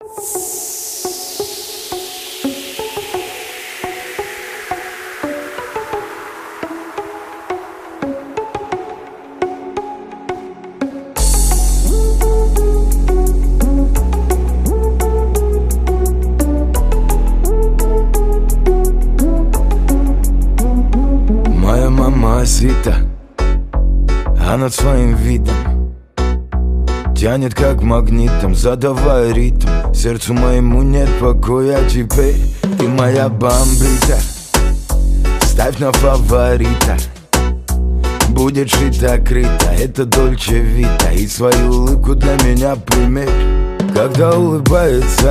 Моя мамасита, а над своим видом тянет как магнитом, задавая ритм. Сердцу моему нет покоя теперь. Ты моя бомбита, ставь на фаворита. Будет шито-крыто, это Дольче Вита. И свою улыбку для меня примерь. Когда улыбается,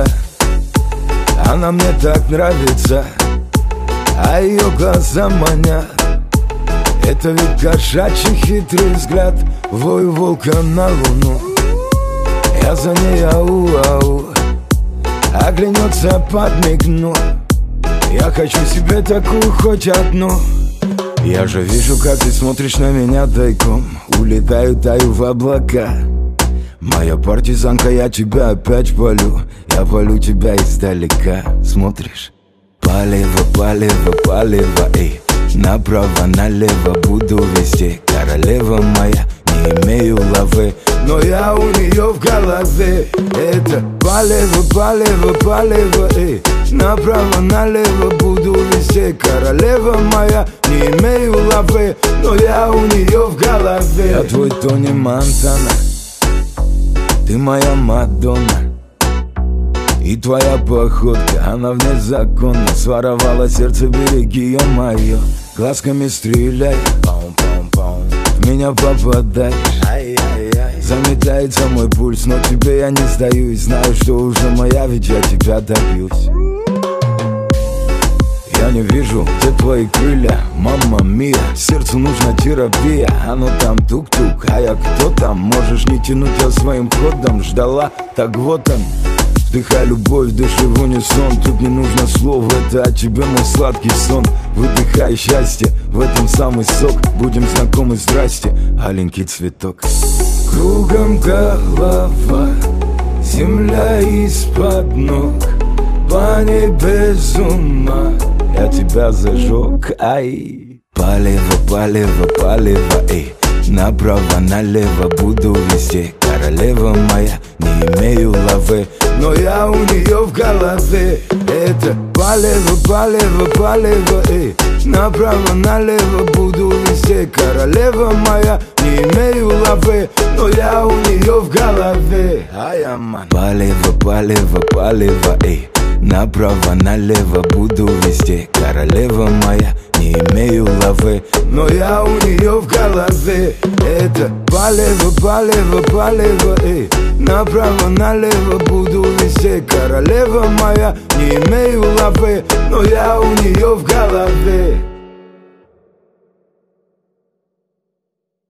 она мне так нравится, а ее глаза манят. Это ведь кошачий хитрый взгляд, вой волка на луну. Я за ней ау-ау, оглянется, подмигну. Я хочу себе такую хоть одну. Я же вижу, как ты смотришь на меня тайком. Улетаю, таю в облака. Моя партизанка, я тебя опять полю. Я полю тебя издалека. Смотришь? Палево, палево, палево, эй. Направо, налево буду везде. Королева моя, не имею лавы, но я у нее в голове. Это палево, палево, палево, эй. Направо, налево буду везде. Королева моя, не имею лавы, но я у нее в голове. Я твой Тони Монтана, ты моя Мадонна. И твоя походка, она вне закона. Своровала сердце, береги ее мое. Глазками стреляй, в меня попадаешь. Заметается мой пульс, но тебе я не сдаюсь. Знаю, что уже моя, ведь я тебя добьюсь. Я не вижу, где твои крылья, мамма мия. Сердцу нужна терапия, оно там тук-тук. А я кто там, можешь не тянуть, я своим ходом ждала. Так вот он, вдыхай любовь, дыши в унисон. Тут не нужно слов, это от тебя мой сладкий сон. Выдыхай счастье, в этом самый сок. Будем знакомы, здрасте, аленький цветок. Кругом голова, земля из-под ног. По ней без ума, я тебя зажег, ай. Палево, палево, палево, эй. Направо, налево буду везде. Королева моя, не имею лавы, но я у нее в голове. Это палево, палево, палево, эй. Направо, налево буду везде. Королева моя, не имею лавы, но я у нее в голове. Палево, палево, палево, эй. Направо, налево буду везде. Королева моя, не имею лавы, но я у нее в голове. Это палево, палево, палево, эй. Направо, налево буду везде. Королева моя, не имею лавы, но я у нее в голове.